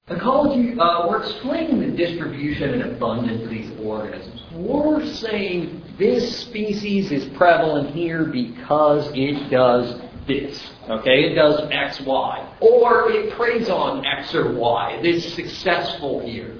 Ecology, we're explaining the distribution and abundance of these organisms. We're saying this species is prevalent here because it does this. Okay, it does X, Y. Or it preys on X or Y. It is successful here.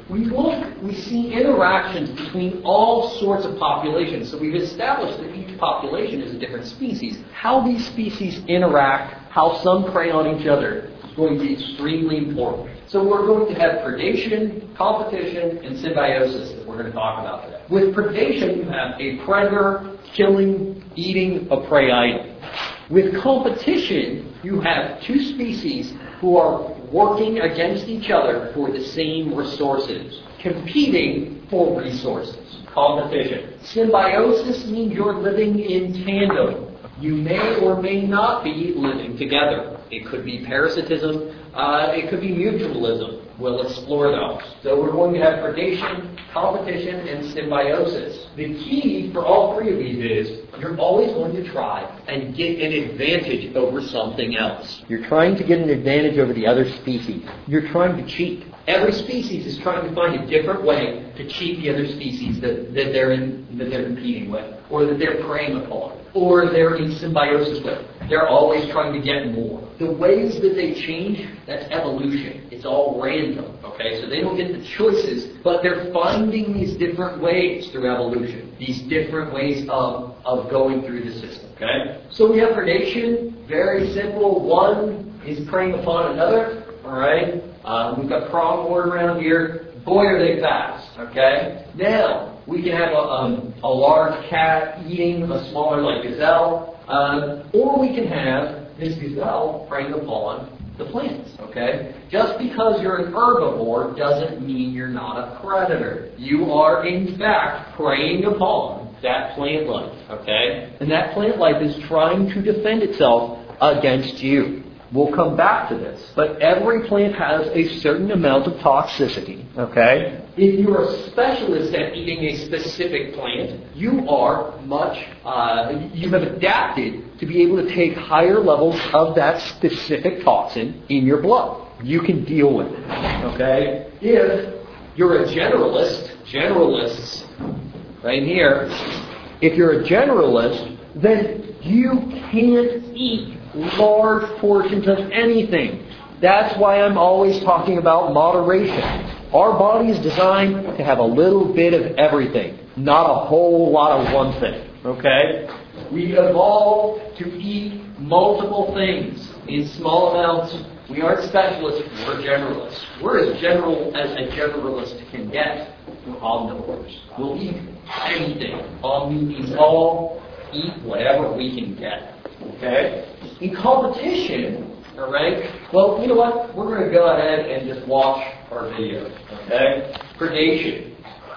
We see interactions between all sorts of populations. So we've established that each population is a different species. How these species interact, how some prey on each other, is going to be extremely important. So we're going to have predation, competition, and symbiosis that we're going to talk about today. With predation, you have a predator killing, eating a prey item. With competition, you have two species who are working against each other for the same resources, competing for resources. Competition. Symbiosis means you're living in tandem. You may or may not be living together. It could be parasitism. It could be mutualism. We'll explore those. So we're going to have predation, competition, and symbiosis. The key for all three of these is you're always going to try and get an advantage over something else. You're trying to get an advantage over the other species. You're trying to cheat. Every species is trying to find a different way to cheat the other species that they're competing with, or that they're preying upon, or they're in symbiosis with. They're always trying to get more. The ways that they change, that's evolution. It's all random, okay? So they don't get the choices, but they're finding these different ways through evolution, these different ways of going through the system, okay? So we have predation, very simple. One is preying upon another, all right? We've got pronghorn around here. Boy, are they fast, okay? Now, we can have a large cat eating a smaller, like gazelle, or we can have this gazelle preying upon the plants, okay? Just because you're an herbivore doesn't mean you're not a predator. You are, in fact, preying upon that plant life, okay? And that plant life is trying to defend itself against you. We'll come back to this. But every plant has a certain amount of toxicity, okay? If you're a specialist at eating a specific plant, you have adapted to be able to take higher levels of that specific toxin in your blood. You can deal with it, okay? If you're a generalists, right here, if you're a generalist, then you can't eat large portions of anything. That's why I'm always talking about moderation. Our body is designed to have a little bit of everything, not a whole lot of one thing. Okay? We evolved to eat multiple things in small amounts. We aren't specialists, we're generalists. We're as general as a generalist can get. We're omnivores. We'll eat anything. Omni means all. Eat whatever we can get. Okay? In competition, all right, well, you know what? We're going to go ahead and just watch our video. Okay? Predation.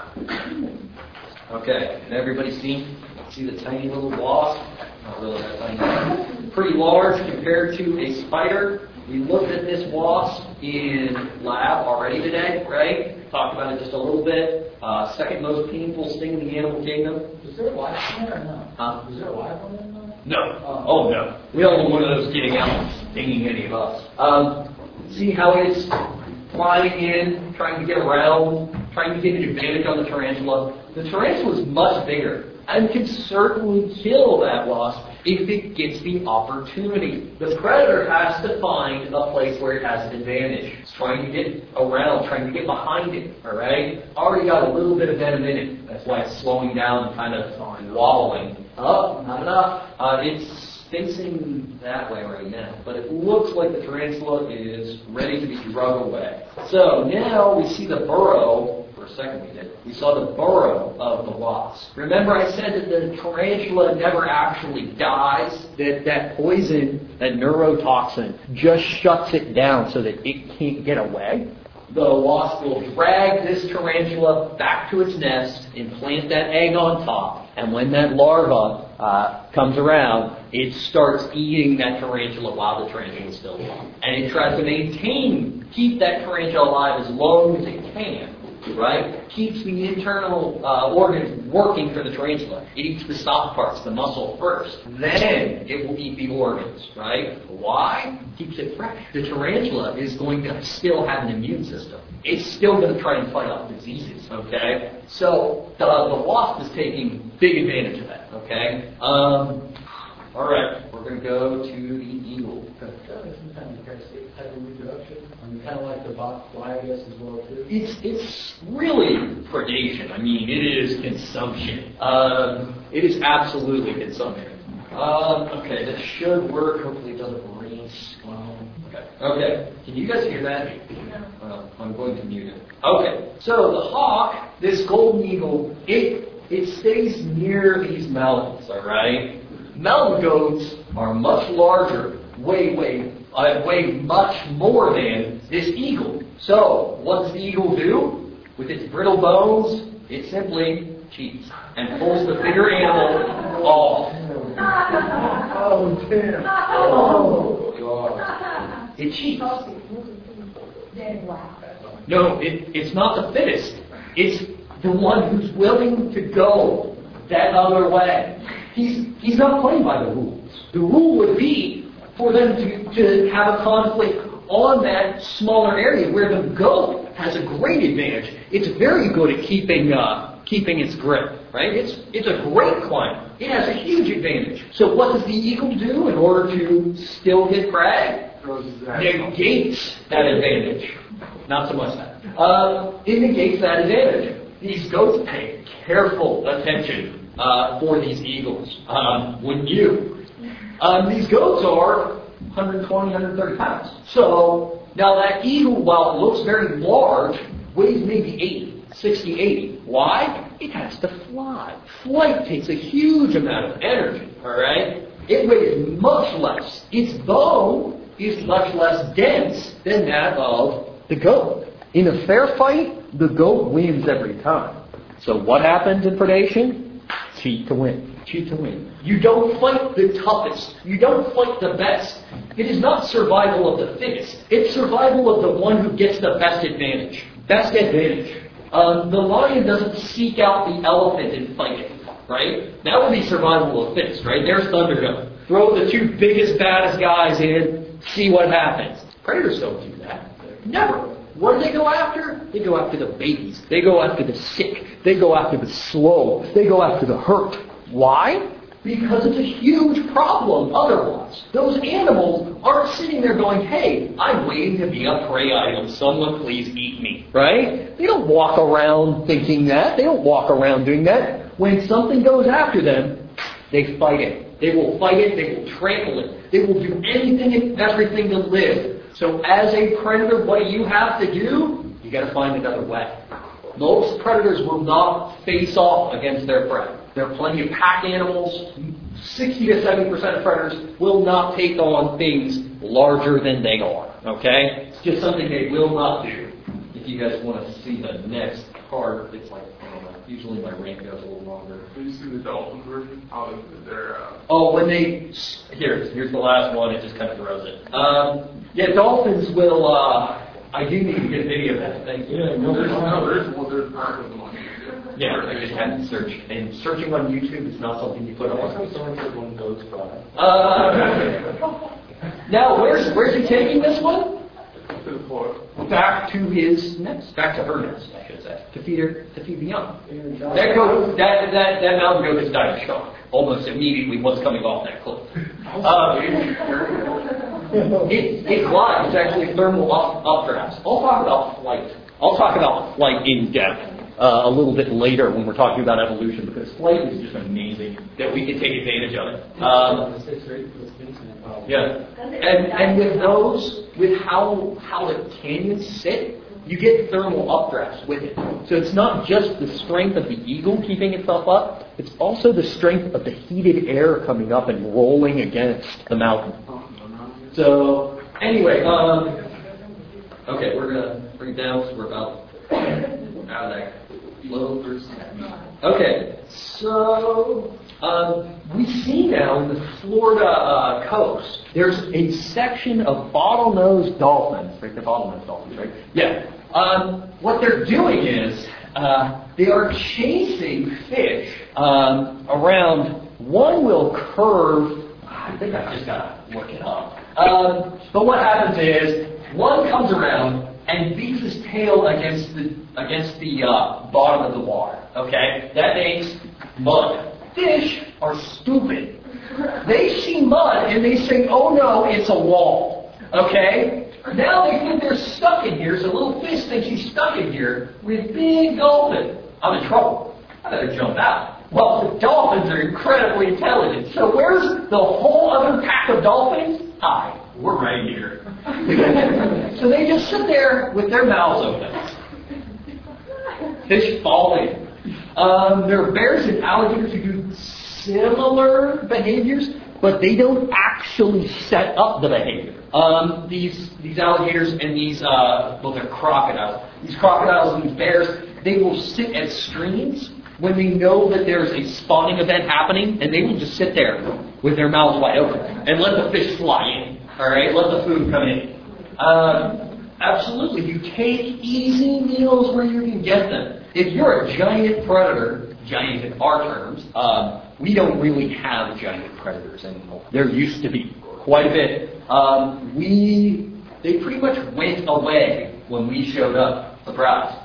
Okay, can everybody see the tiny little wasp? Not really that tiny. Pretty large compared to a spider. We looked at this wasp in lab already today, right? Talked about it just a little bit. Second most painful sting in the animal kingdom. Is there a live one or no? Huh? Is there a live one in there? No. Oh, no. We don't want one of those getting out and stinging any of us. See how it's flying in, trying to get around, trying to get an advantage on the tarantula. The tarantula is much bigger and can certainly kill that wasp if it gets the opportunity. The predator has to find a place where it has an advantage. It's trying to get around, trying to get behind it, all right? Already got a little bit of venom in it. That's why it's slowing down and kind of wobbling. Oh, not enough. It's facing that way right now. But it looks like the tarantula is ready to be drug away. So now we see the burrow. For a second we did. We saw the burrow of the wasp. Remember I said that the tarantula never actually dies? That poison, that neurotoxin, just shuts it down so that it can't get away? The wasp will drag this tarantula back to its nest and plant that egg on top. And when that larva comes around, it starts eating that tarantula while the tarantula is still alive. And it tries to keep that tarantula alive as long as it can. right? Keeps the internal organs working for the tarantula. It eats the soft parts, the muscle first. Then it will eat the organs, right? Why? Keeps it fresh. The tarantula is going to still have an immune system. It's still going to try and fight off diseases, okay? So the wasp is taking big advantage of that, okay? All right, we're going to go to the eagle. Some kind of parasitic type of reproduction. I mean, kind of like the bot fly, I guess, as well, too. It's really predation. I mean, it is consumption. It is absolutely consumption. Okay, this should work. Hopefully it doesn't rain. Okay. Can you guys hear that? I'm going to mute it. Okay. So the hawk, this golden eagle, it stays near these mountains, all right? Mountain goats are much larger, weigh much more than this eagle. So, what does the eagle do? With its brittle bones, it simply cheats and pulls the bigger animal off. Oh, damn. Oh, God. It cheats. No, it's not the fittest. It's the one who's willing to go that other way. He's not playing by the rules. The rule would be for them to have a conflict on that smaller area where the goat has a great advantage. It's very good at keeping its grip, right? It's a great climber. It has a huge advantage. So what does the eagle do in order to still get prey? Negates that advantage. Not so much that. It negates that advantage. These goats pay careful attention for these eagles. Wouldn't you? These goats are 120, 130 pounds. So now that eagle, while it looks very large, weighs maybe 80, 60, 80. Why? It has to fly. Flight takes a huge amount of energy, all right? It weighs much less. Its bone is much less dense than that of the goat. In a fair fight, the goat wins every time. So what happens in predation? Cheat to win. Cheat to win. You don't fight the toughest. You don't fight the best. It is not survival of the fittest. It's survival of the one who gets the best advantage. Best advantage. The lion doesn't seek out the elephant and fight it, right? That would be survival of the fittest, right? There's Thundergun. Throw the two biggest, baddest guys in, see what happens. Predators don't do that. Never. What do they go after? They go after the babies. They go after the sick. They go after the slow. They go after the hurt. Why? Because it's a huge problem otherwise. Those animals aren't sitting there going, hey, I'm waiting to be a prey item. Someone please eat me. Right? They don't walk around thinking that. They don't walk around doing that. When something goes after them, they fight it. They will fight it. They will trample it. They will do anything and everything to live. So as a predator, what do you have to do? You got to find another way. Most predators will not face off against their prey. There are plenty of pack animals. 60 to 70% of predators will not take on things larger than they are. Okay? It's just something they will not do. If you guys want to see the next part, it's like, I don't know, usually my rant goes a little longer. Did you see the dolphin version? How they're Here's the last one. It just kind of throws it. Dolphins will, I do need to get a video of that. Thank you. there's part of them on YouTube. Yeah, I just had to search. And searching on YouTube is not something you put on. Someone said one goat's cry. Now, where's he taking this one? To the floor. Back to his nest. Back to her nest, I should say. To feed the young. That mountain goat has died of shock almost immediately once coming off that cliff. It glides. It's actually a thermal updraft. I'll talk about flight in depth a little bit later when we're talking about evolution, because flight is just amazing that we can take advantage of it. Yeah, and with those, with how the canyons sit, you get thermal updrafts with it. So it's not just the strength of the eagle keeping itself up, it's also the strength of the heated air coming up and rolling against the mountain. So, anyway, okay, we're going to bring it down, so we're about out of that low first. Okay, so we see now in the Florida coast, there's a section of bottlenose dolphins. Right, they're bottlenose dolphins, right? Yeah. What they're doing is they are chasing fish around. One will curve. I think I just got to look it up. But what happens is one comes around and beats his tail against the bottom of the water. Okay, that makes mud. Fish are stupid. They see mud and they say, "Oh no, it's a wall." Okay. Now they think they're stuck in here, so little fish thinks he's stuck in here with big dolphin. I'm in trouble. I better jump out. Well, the dolphins are incredibly intelligent. So where's the whole other pack of dolphins? Hi, we're right here. So they just sit there with their mouths open. Fish fall in. There are bears and alligators who do similar behaviors, but they don't actually set up the behavior. These alligators and these, they're crocodiles. These crocodiles and these bears, they will sit at streams when they know that there's a spawning event happening, and they will just sit there with their mouths wide open and let the fish fly in. All right, let the food come in. Absolutely, you take easy meals where you can get them. If you're a giant predator, giant in our terms, we don't really have giant predators anymore. There used to be quite a bit. They pretty much went away when we showed up. Surprise.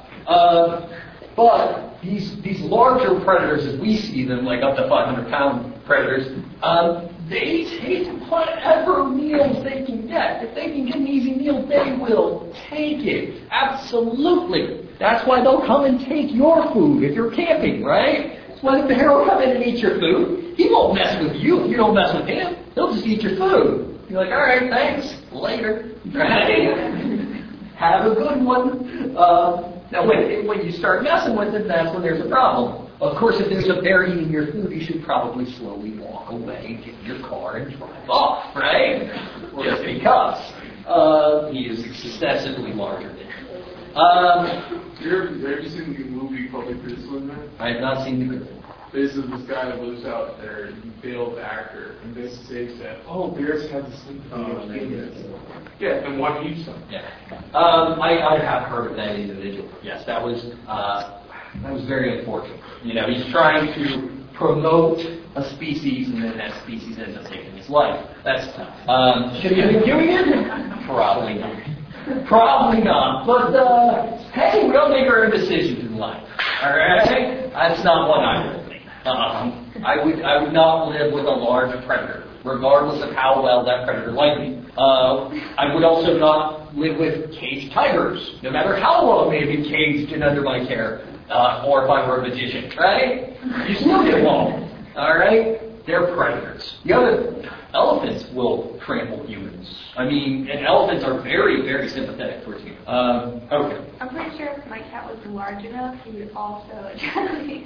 But these larger predators, as we see them, like up to 500-pound predators, they take whatever meals they can get. If they can get an easy meal, they will take it. Absolutely. That's why they'll come and take your food if you're camping, right? That's why the bear will come in and eat your food. He won't mess with you if you don't mess with him. He'll just eat your food. You're like, all right, thanks. Later. Right? Have a good one. Now, when you start messing with it, that's when there's a problem. Of course, if there's a bear eating your food, you should probably slowly walk away, get in your car, and drive off, right? Just because he is excessively larger than you. Have you seen the movie Public Grizzly Man? I have not seen the movie. Basically, this guy lives out there, and he failed actor, and basically said, "Oh, bears have the sleep." Yeah, and one eats them. Yeah, I have heard of that individual. Yes, that was very unfortunate. You know, he's trying to promote a species, and then that species ends up taking his life. That's tough. Should he have been doing it? Probably not. Probably not. But hey, we all make our own decisions in life. All right, that's not what I would think. I would not live with a large predator, regardless of how well that predator liked me. I would also not live with caged tigers, no matter how long they have been caged and under my care, or if I were a magician, right? You still get along, all right? They're predators. The other elephants will trample humans. I mean, and elephants are very, very sympathetic towards humans. Okay. I'm pretty sure if my cat was large enough, he would also try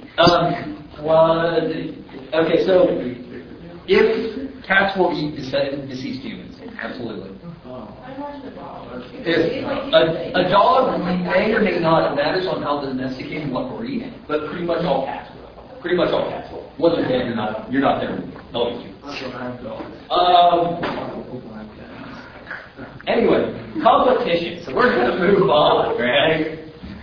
okay, so if cats will eat deceased humans, absolutely. If a dog may or may not, it matters on how domesticated, what breed, but pretty much all cats will. Pretty much all cats will. Once you're dead, you're not there. They'll eat you. Anyway, competition. So we're going to move on, right?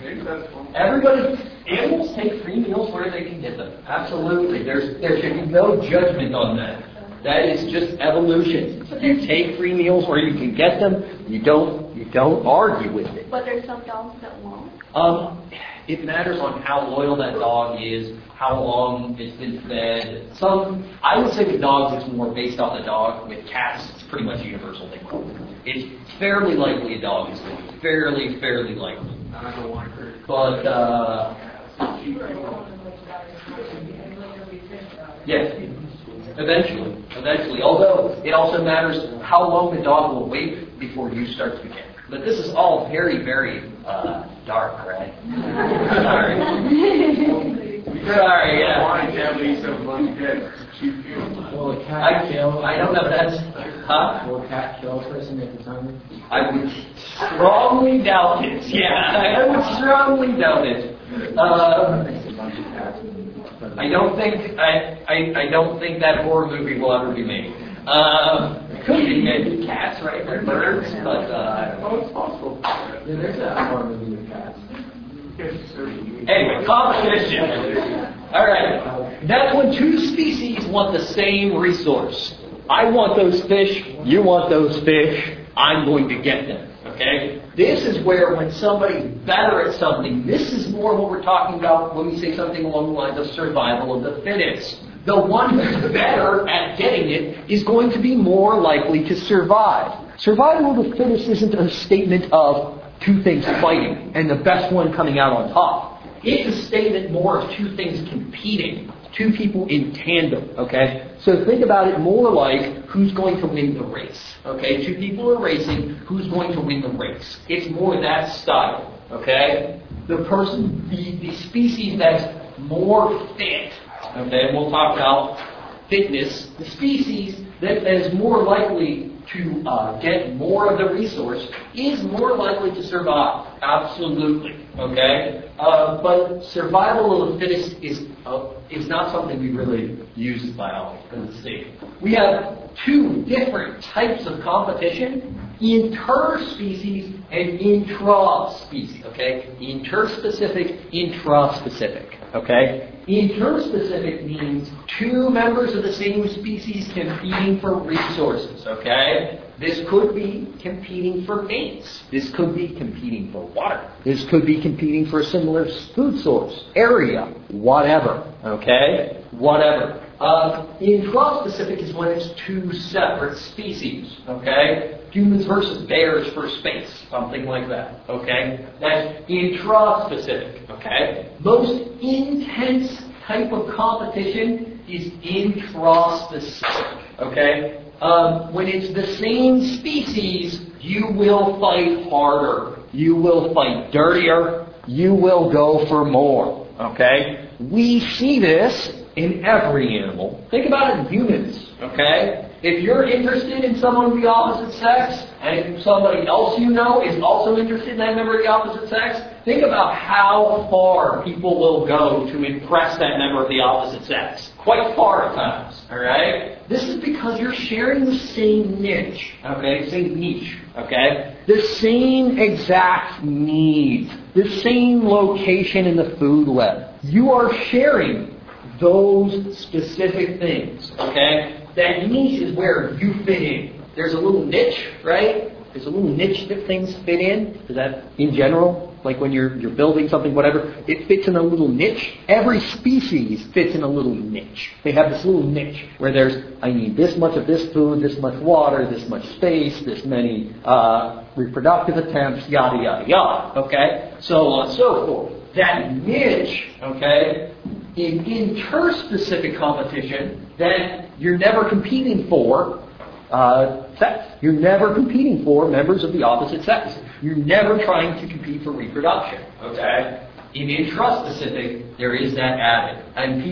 Animals take free meals where they can get them. Absolutely. There should be no judgment on that. That is just evolution. You take free meals where you can get them. You don't argue with it. But there's some dogs that won't. It matters on how loyal that dog is, how long it's been fed. I would say with dogs, it's more based off the dog. With cats, it's pretty much universal. It's fairly likely a dog is going to be fairly likely. But yes, eventually. Although it also matters how long the dog will wait before you start to get. But this is all very, very dark, right? Sorry, yeah. Will a cat kill? I don't know if that's... Huh? Will a cat kill a person if it's hungry? I would strongly doubt it. Yeah, I would strongly doubt it. I don't think that horror movie will ever be made. Could be maybe cats, right? They're birds, but Oh, it's possible. Yeah, there's that harmony with cats. anyway, competition. All right, that's when two species want the same resource. I want those fish, you want those fish, I'm going to get them. Okay? This is where when somebody's better at something, this is more what we're talking about when we say something along the lines of survival of the fittest. The one who's better at getting it is going to be more likely to survive. Survival of the fittest isn't a statement of two things fighting and the best one coming out on top. It's a statement more of two things competing, two people in tandem, okay? So think about it more like who's going to win the race, okay? Two people are racing, who's going to win the race? It's more that style, okay? The species that's more fit, okay, and we'll talk about fitness, the species that is more likely to get more of the resource is more likely to survive. Absolutely. Okay? But survival of the fittest is not something we really use in biology. Let's see. We have two different types of competition: interspecies and intraspecies. Okay? Interspecific, intraspecific. Okay? Interspecific means two members of the same species competing for resources, okay? This could be competing for mates. This could be competing for water. This could be competing for a similar food source, area, whatever, okay? Whatever. Intraspecific is when it's two separate species, okay? Humans versus bears for space, something like that, okay? That's intraspecific, okay? Most intense type of competition is intraspecific, okay? When it's the same species, you will fight harder. You will fight dirtier. You will go for more, okay? We see this in every animal. Think about it in humans, okay? If you're interested in someone of the opposite sex, and if somebody else you know is also interested in that member of the opposite sex, think about how far people will go to impress that member of the opposite sex. Quite far at times, alright? This is because you're sharing the same niche, okay? Same niche, okay? The same exact needs, the same location in the food web. You are sharing those specific things, okay? That niche is where you fit in. There's a little niche, right? There's a little niche that things fit in. Is that in general? Like when you're building something, whatever, it fits in a little niche. Every species fits in a little niche. They have this little niche where I need this much of this food, this much water, this much space, this many reproductive attempts, yada, yada, yada. Okay? So on and so forth. That niche, okay, in interspecific competition, then you're never competing for sex. You're never competing for members of the opposite sex. You're never trying to compete for reproduction. Okay? In intraspecific, there is that added. And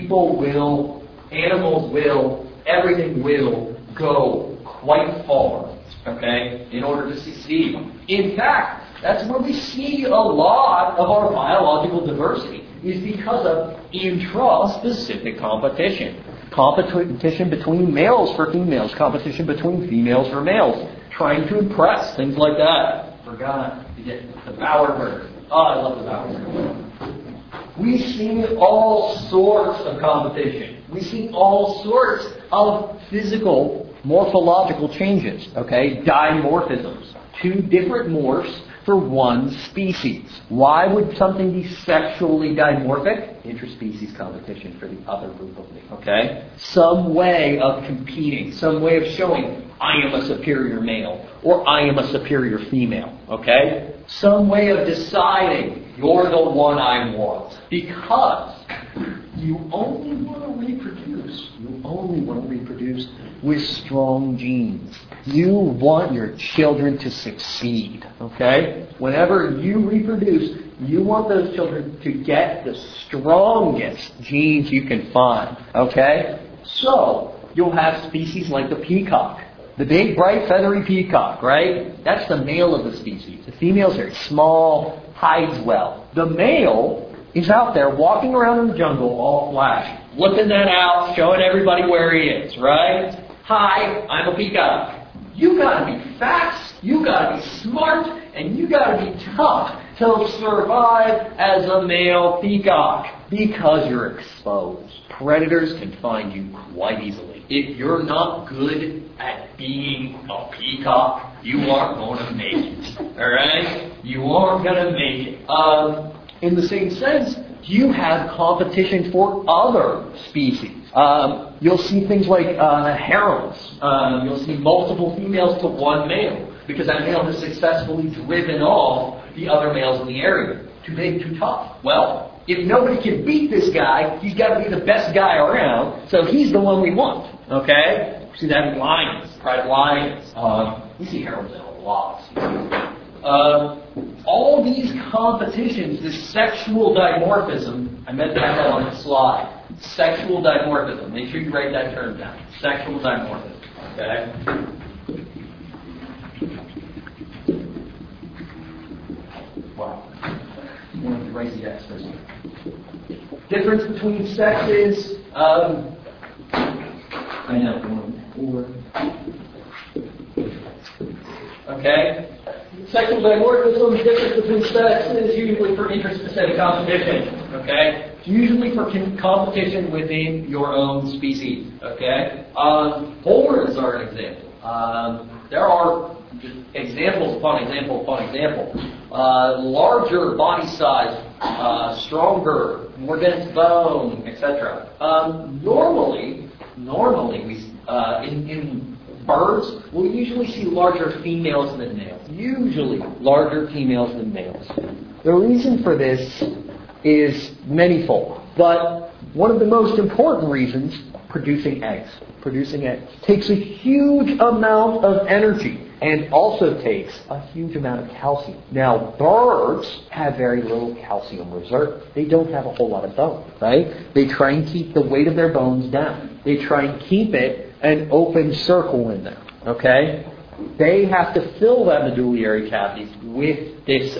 animals will, everything will go quite far, okay, in order to succeed. In fact, that's where we see a lot of our biological diversity, is because of intraspecific competition. Competition between males for females, competition between females for males, trying to impress, things like that. Forgot to get the Bowerbird. Oh, I love the Bowerbird. We see all sorts of competition. We see all sorts of physical, morphological changes, okay? Dimorphisms. Two different morphs for one species. Why would something be sexually dimorphic? Interspecies competition for the other group of me. Okay? Some way of competing, some way of showing I am a superior male or I am a superior female. Okay? Some way of deciding you're the one I want. Because you only want to reproduce. You only want to reproduce with strong genes. You want your children to succeed, okay? Whenever you reproduce, you want those children to get the strongest genes you can find, okay? So, you'll have species like the peacock. The big, bright, feathery peacock, right? That's the male of the species. The female's very small, hides well. The male is out there walking around in the jungle all flash, flipping that out, showing everybody where he is, right? Hi, I'm a peacock. You gotta be fast, you gotta be smart, and you gotta be tough to survive as a male peacock because you're exposed. Predators can find you quite easily. If you're not good at being a peacock, you aren't going to make it. Alright? You aren't going to make it. In the same sense, you have competition for other species. You'll see things like harems. You'll see multiple females to one male because that male has successfully driven off the other males in the area. Too big, too tough. Well, if nobody can beat this guy, he's got to be the best guy around, so he's the one we want. Okay? See that in lions, pride lions. We see harems in a lot. All these competitions, this sexual dimorphism, I meant to have that on the slide. Sexual dimorphism. Make sure you write that term down. Sexual dimorphism. Okay? Wow. I wanted to write the X first. Difference between sexes. I know. 1, 4. Okay? Sexual dimorphism, difference between sexes, usually for interspecific competition. Okay? Usually for competition within your own species. Okay? Horns are an example. There are just examples upon example upon example. Larger body size, stronger, more dense bone, etc. Normally, we in birds, we'll usually see larger females than males. Usually larger females than males. The reason for this is manyfold, but one of the most important reasons, producing eggs. Producing eggs takes a huge amount of energy and also takes a huge amount of calcium. Now, birds have very little calcium reserve. They don't have a whole lot of bone, right? They try and keep the weight of their bones down. They try and keep it an open circle in them, okay? They have to fill that medullary cavity with this,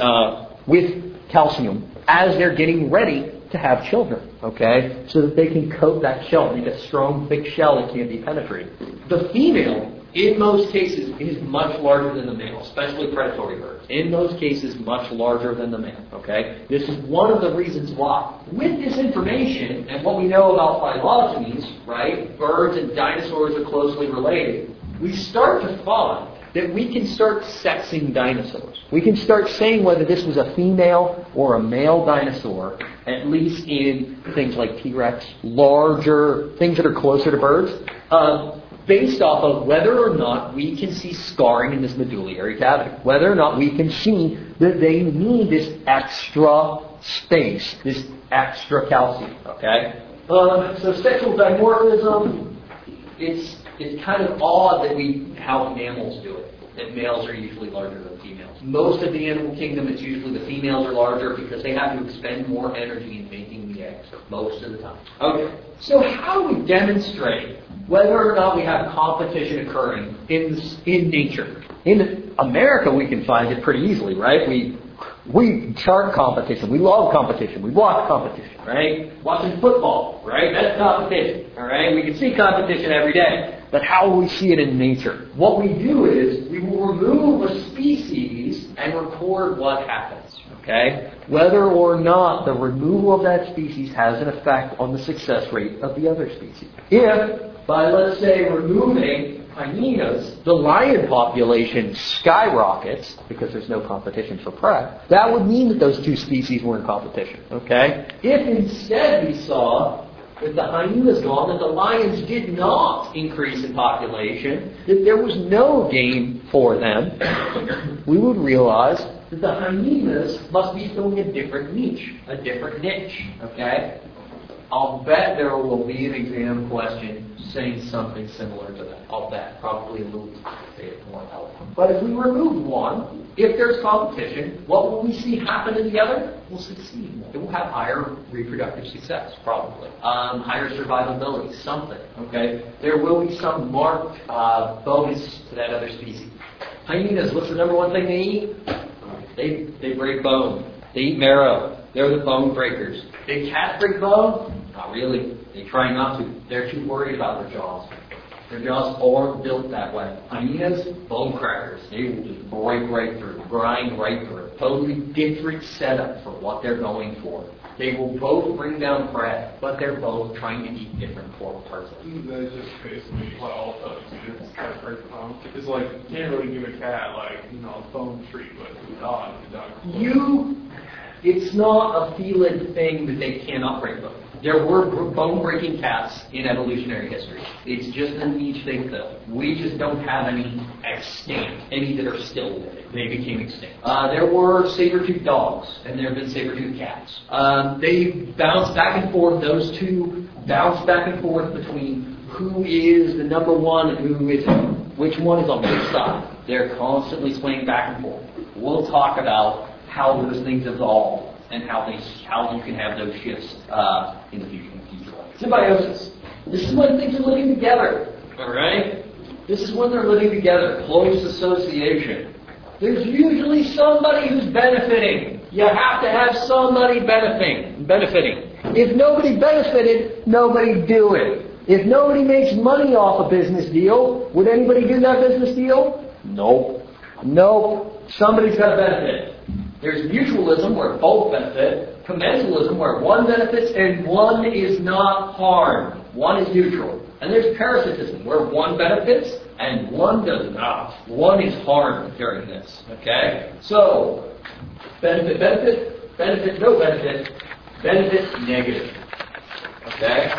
with calcium as they're getting ready to have children, okay? So that they can coat that shell, make a strong, thick shell that can't be penetrated. The female, in most cases, is much larger than the male, especially predatory birds. In most cases, much larger than the male, okay? This is one of the reasons why. With this information and what we know about phylogenies, right, birds and dinosaurs are closely related, we start to find that we can start sexing dinosaurs. We can start saying whether this was a female or a male dinosaur, at least in things like T-Rex, larger, things that are closer to birds, based off of whether or not we can see scarring in this medullary cavity, whether or not we can see that they need this extra space, this extra calcium, okay? So sexual dimorphism, it's kind of odd that how mammals do it, that males are usually larger than females. Most of the animal kingdom, it's usually the females are larger because they have to expend more energy in making the eggs, most of the time. Okay, so how do we demonstrate whether or not we have competition occurring in nature? In America, we can find it pretty easily, right? We chart competition. We love competition. We watch competition, right? Watching football, right? That's competition, all right? We can see competition every day. But how will we see it in nature? What we do is we will remove a species and record what happens, okay? Whether or not the removal of that species has an effect on the success rate of the other species. If, by let's say removing hyenas, the lion population skyrockets because there's no competition for prey, that would mean that those two species were in competition, okay? If instead we saw that the hyenas gone, that the lions did not increase in population, that there was no game for them, we would realize that the hyenas must be filling a different niche, okay? I'll bet there will be an exam question saying something similar to that. I'll bet. Probably a little bit more eloquent. But if we remove one, if there's competition, what will we see happen to the other? We'll succeed more. It will have higher reproductive success, probably. Higher survivability, something. Okay? There will be some marked bonus to that other species. Hyenas, what's the number one thing they eat? They break bone. They eat marrow. They're the bone breakers. Big cats break bone? Not really. They try not to. They're too worried about their jaws. They just aren't built that way. Hyenas, bone crackers. They will just break right through, grind right through. Totally different setup for what they're going for. They will both bring down prey, but they're both trying to eat different parts of it. That's just basically what all dogs do. It's kind of break the bone. It's like, you can't really give a cat, like, a bone treat, but the dog. It's not a feline thing that they cannot break bone. There were bone-breaking cats in evolutionary history. It's just a niche they filled. We just don't have any extant, any that are still living. They became extinct. There were saber-toothed dogs, and there have been saber-toothed cats. They bounce back and forth. Those two bounce back and forth between who is the number one and who isn't. Which one is on which side. They're constantly swaying back and forth. We'll talk about how those things evolve and how you can have those shifts in the future. Symbiosis. This is when things are living together. All right? This is when they're living together. Close association. There's usually somebody who's benefiting. You have to have somebody benefiting. If nobody benefited, nobody do it. If nobody makes money off a business deal, would anybody do that business deal? Nope. Somebody's got to benefit. There's mutualism where both benefit, commensalism where one benefits and one is not harmed. One is neutral. And there's parasitism where one benefits and one does not. One is harmed during this. Okay? So, benefit, no benefit, benefit, negative. Okay?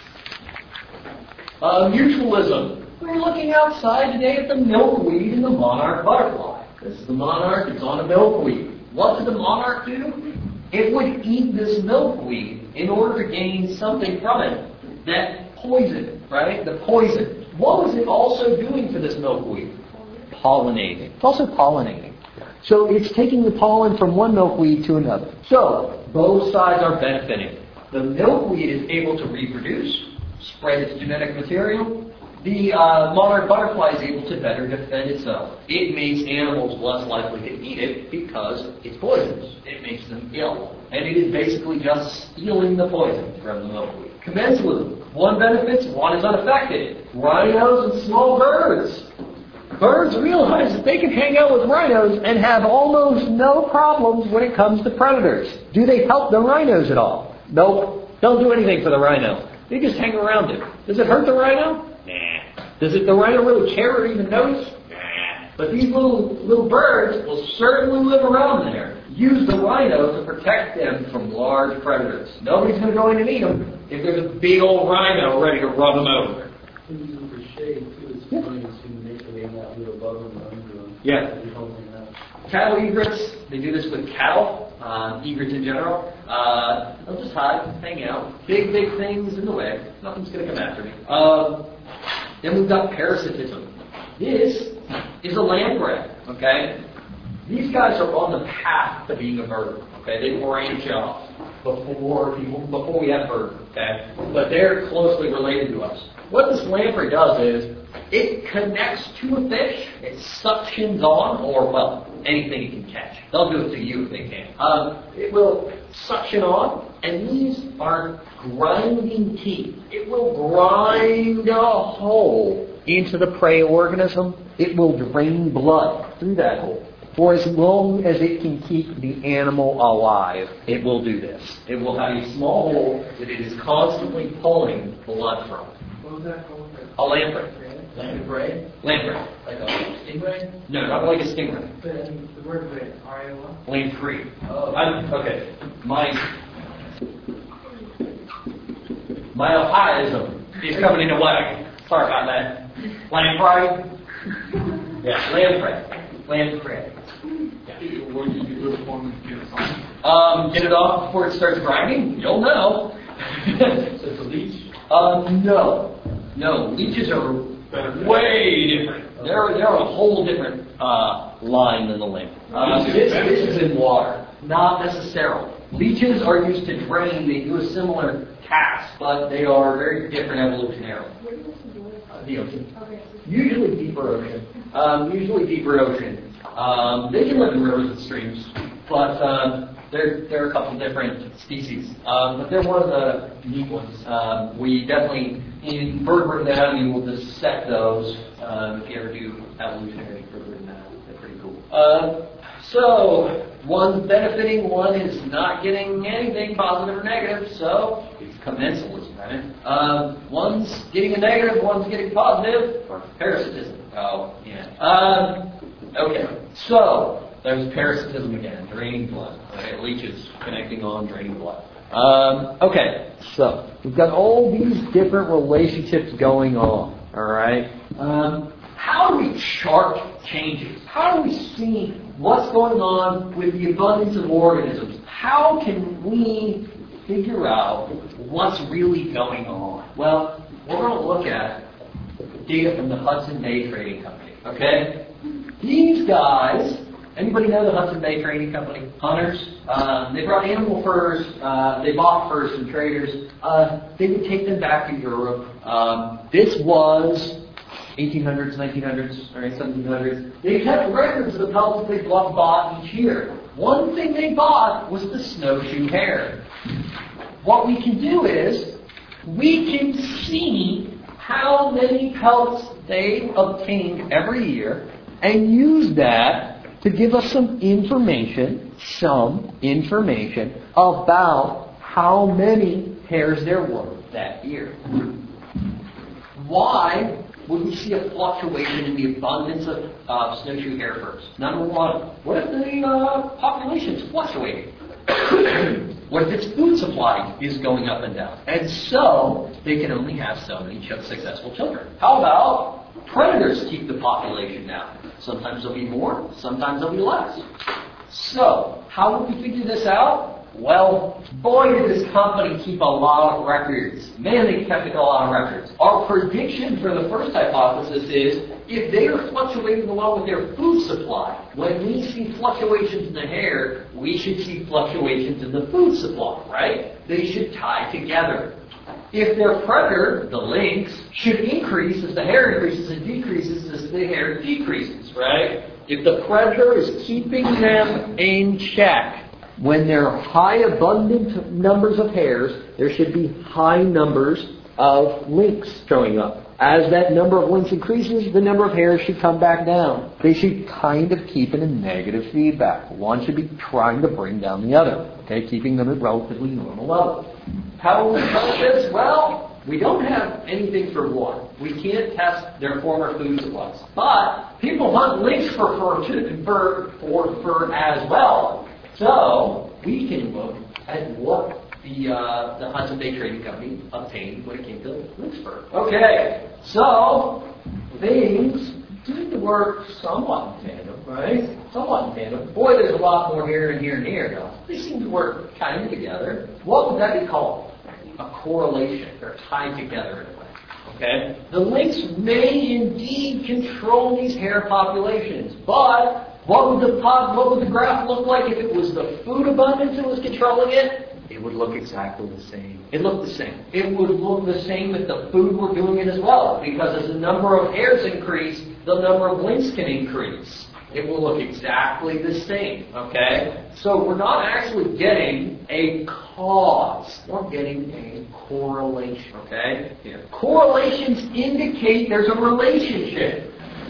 Mutualism. We're looking outside today at the milkweed and the monarch butterfly. This is the monarch, it's on a milkweed. What did the monarch do? It would eat this milkweed in order to gain something from it. That poison, right? The poison. What was it also doing for this milkweed? Pollinating. It's also pollinating. So it's taking the pollen from one milkweed to another. So both sides are benefiting. The milkweed is able to reproduce, spread its genetic material. The monarch butterfly is able to better defend itself. It makes animals less likely to eat it because it's poisonous. It makes them ill. And it is basically just stealing the poison from the milkweed. Commensalism. One benefits, one is unaffected. Rhinos and small birds. Birds realize that they can hang out with rhinos and have almost no problems when it comes to predators. Do they help the rhinos at all? Nope. Don't do anything for the rhino. They just hang around it. Does it hurt the rhino? Nah. Does the rhino really care or even notice? Nah. But these little birds will certainly live around there. Use the rhino to protect them from large predators. Nobody's going to go in and eat them if there's a big old rhino ready to run them over. Using for shade too, it's funny to see them making that little above and under them. Yeah. Cattle egrets, they do this with cattle, egrets in general. They'll just hide, hang out. Big things in the way. Nothing's going to come after me. Then we've got parasitism. This is a lamprey, okay? These guys are on the path to being a bird, okay? They branch off before we have birds, okay? But they're closely related to us. What this lamprey does is it connects to a fish, it suctions on, or, well, anything it can catch. They'll do it to you if they can. It will suction on, and these are grinding teeth. It will grind a hole into the prey organism. It will drain blood through that hole. For as long as it can keep the animal alive, it will do this. It will have a small hole that it is constantly pulling blood from. What was that called? A lamprey. Lamprey? Lamprey. Like a stingray? No, not like a stingray. The word for it, R-A-Y? Lamprey. Oh. Okay. My Ohioism is coming into play. Sorry about that. Lamprey? Yeah, lamprey. Lamprey. What do you do with one to get it off? Get it off before it starts grinding? You'll know. So it's a leech? No. Leeches are way different. They're a whole different line than the lamprey. This is in water. Not necessarily. Leeches are used to drain. They do a similar task, but they are very different evolutionarily. The ocean. Usually deeper ocean. They can live in rivers and streams, but There are a couple different species, but they're one of the unique ones. We definitely, in vertebrate anatomy, will dissect those if you ever do evolutionary vertebrate anatomy. They're pretty cool. So, one's benefiting, one is not getting anything positive or negative, so it's commensalism, right? One's getting a negative, one's getting positive, or parasitism. Oh, yeah. Okay, so there's parasitism again, draining blood. Right? Leeches connecting on, draining blood. Okay, so we've got all these different relationships going on, all right? How do we chart changes? How do we see what's going on with the abundance of organisms? How can we figure out what's really going on? Well, we're going to look at data from the Hudson Bay Trading Company, okay? These guys, anybody know the Hudson Bay Trading Company? Hunters. They brought animal furs. They bought furs from traders. They would take them back to Europe. This was 1800s, 1900s, right, 1700s. They kept records of the pelts that they bought each year. One thing they bought was the snowshoe hare. What we can do is, we can see how many pelts they obtained every year and use that to give us some information about how many hares there were that year. Why would we see a fluctuation in the abundance of snowshoe hare furs? Number one, what if the population's fluctuating? What if its food supply is going up and down? And so, they can only have so many successful children. How about predators keep the population down? Sometimes there'll be more, sometimes there'll be less. So, how would we figure this out? Well, boy, did this company keep a lot of records. Man, they kept a lot of records. Our prediction for the first hypothesis is, if they are fluctuating along with their food supply, when we see fluctuations in the hare, we should see fluctuations in the food supply, right? They should tie together. If their predator, the lynx, should increase as the hare increases and decreases as the hare decreases, right? If the predator is keeping them in check, when there are high abundant numbers of hares, there should be high numbers of lynx showing up. As that number of lynx increases, the number of hares should come back down. They should kind of keep in a negative feedback. One should be trying to bring down the other, okay, keeping them at relatively normal levels. How will we test this? Well, we don't have anything for one. We can't test their former food supplies. But people hunt lynx for fur as well. So we can look at what the Hudson Bay Trading Company obtained when it came to lynx fur. Okay, so things seem to work somewhat in tandem, right? Somewhat in tandem. Boy, there's a lot more here and here and here, though. They seem to work kind of together. What would that be called? A correlation. They're tied together in a way. Okay? The lynx may indeed control these hare populations, but what would the graph look like if it was the food abundance that was controlling it? It would look exactly the same. It looked the same. It would look the same if the food were doing it as well, because as the number of hares increase, the number of lynx can increase. It will look exactly the same, okay? So we're not actually getting a cause. We're getting a correlation, okay? Yeah. Correlations indicate there's a relationship.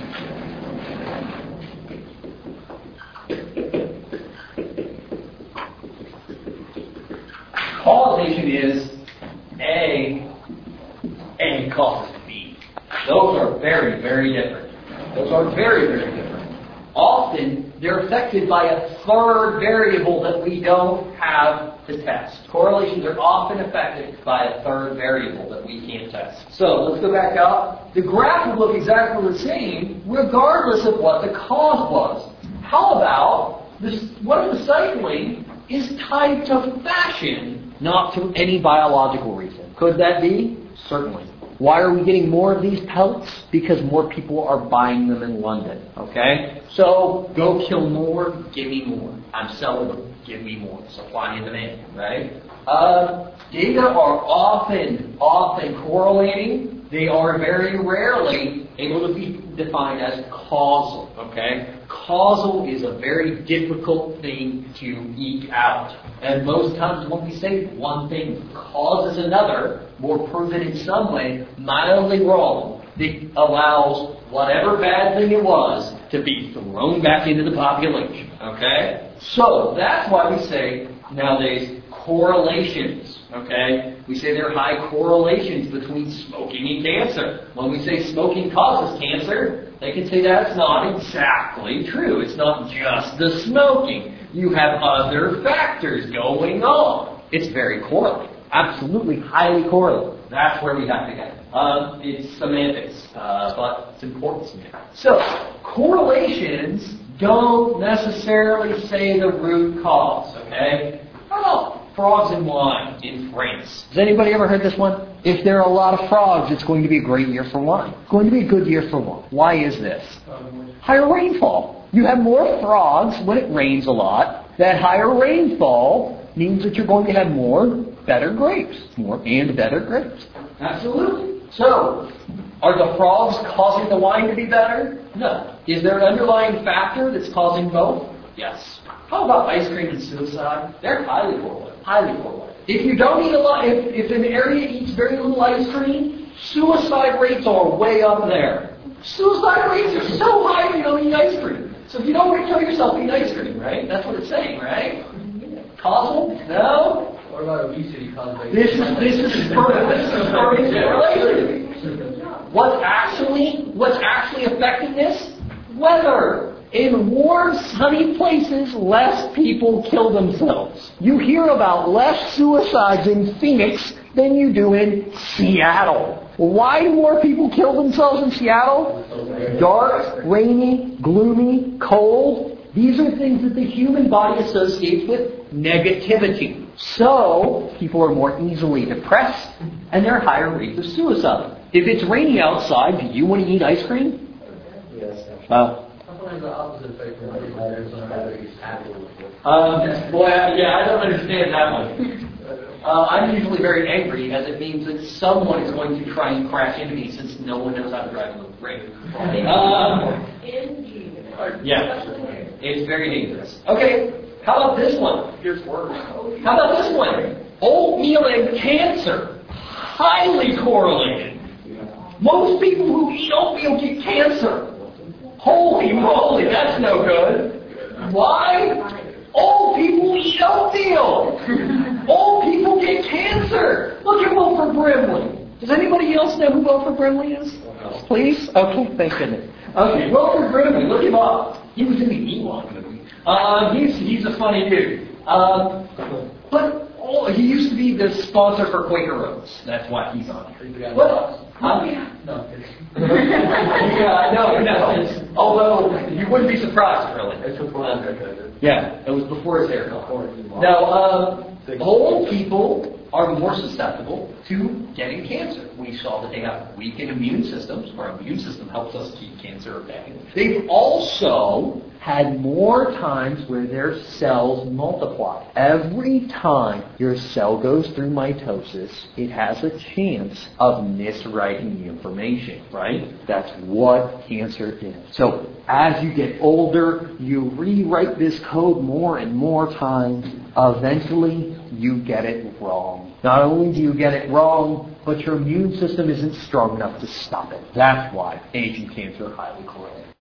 Causation is A causes B. Those are very, very different. Those are very, very different. Often, they're affected by a third variable that we don't have to test. Correlations are often affected by a third variable that we can't test. So, let's go back up. The graph will look exactly the same regardless of what the cause was. How about this? What if the cycling is tied to fashion, not to any biological reason? Could that be? Certainly. Why are we getting more of these pelts? Because more people are buying them in London. Okay? So, go kill more, give me more. I'm selling them. give me more. Supply and demand, right? Data are often correlating. They are very rarely able to be defined as causal, okay? Causal is a very difficult thing to eke out. And most times when we say one thing causes another, we're proven in some way mildly wrong, that allows whatever bad thing it was to be thrown back into the population, okay? So that's why we say nowadays correlations, okay? We say there are high correlations between smoking and cancer. When we say smoking causes cancer, they can say that's not exactly true. It's not just the smoking. You have other factors going on. It's very correlated. Absolutely highly correlated. That's where we have to get it. It's semantics, but it's important semantics. So, correlations don't necessarily say the root cause, okay? How about frogs and wine in France? Has anybody ever heard this one? If there are a lot of frogs, it's going to be a great year for wine. It's going to be a good year for wine. Why is this? Higher rainfall. You have more frogs when it rains a lot. That higher rainfall means that you're going to have more better grapes. More and better grapes. Absolutely. So, are the frogs causing the wine to be better? No. Is there an underlying factor that's causing both? Yes. How about ice cream and suicide? They're highly correlated. Highly correlated. If you don't eat a lot, if an area eats very little ice cream, suicide rates are way up there. Suicide rates are so high when you don't eat ice cream. So if you don't want to kill yourself, eat ice cream, right? That's what it's saying, right? Causal? No. What about obesity caused by... This is perfect correlation. What's actually affecting this? Weather. In warm, sunny places, less people kill themselves. You hear about less suicides in Phoenix than you do in Seattle. Why do more people kill themselves in Seattle? Dark, rainy, gloomy, cold. These are things that the human body associates with negativity. So, people are more easily depressed, and there are higher rates of suicide. If it's raining outside, do you want to eat ice cream? Yes. Sometimes the opposite effect from I don't understand that one. I'm usually very angry, as it means that someone is going to try and crash into me since no one knows how to drive in the rain. Yeah, it's very dangerous. Okay, how about this one? Here's worse. How about this one? Oatmeal and cancer. Highly correlated. Most people who eat oatmeal get cancer. Holy moly, that's no good. Why? Old people eat oatmeal. Old people get cancer. Look at Wilford Brimley. Does anybody else know who Wilford Brimley is? Please? Okay, thank goodness. Okay, Wilford Brimley, look him up. He was in the Ewok movie. He's a funny dude. But he used to be the sponsor for Quaker Oats. That's why he's on here. Well, yeah. No. No. Although, you wouldn't be surprised, really. Yeah, it was before his haircut. Now, old people are more susceptible to getting cancer. We saw that they have weakened immune systems. Our immune system helps us keep cancer at bay. They've also had more times where their cells multiply. Every time your cell goes through mitosis, it has a chance of miswriting the information, right? That's what cancer is. So as you get older, you rewrite this code more and more times. Eventually, you get it wrong. Not only do you get it wrong, but your immune system isn't strong enough to stop it. That's why aging cancer highly correlated.